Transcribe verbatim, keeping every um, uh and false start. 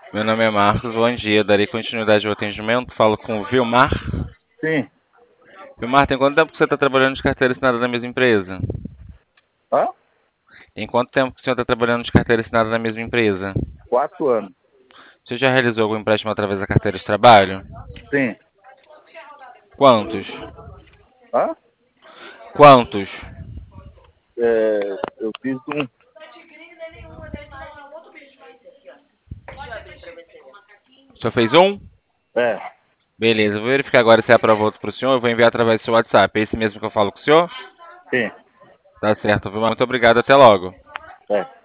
Meu nome é Marcos, bom dia. Darei continuidade ao atendimento. Falo com o Vilmar. Sim. Vilmar, tem quanto tempo que você está trabalhando de carteira assinada na mesma empresa? Hã? Tem quanto tempo que o senhor está trabalhando de carteira assinada na mesma empresa? Quatro anos. Você já realizou algum empréstimo através da carteira de trabalho? Sim. Quantos? Hã? Quantos? É, eu fiz um. O senhor fez um? É, Beleza, vou verificar agora se é aprovado outro para o senhor. Eu vou enviar através do seu WhatsApp. É esse mesmo que eu falo com o senhor? sim. Tá certo, Vilmar. Muito obrigado. Até logo. É.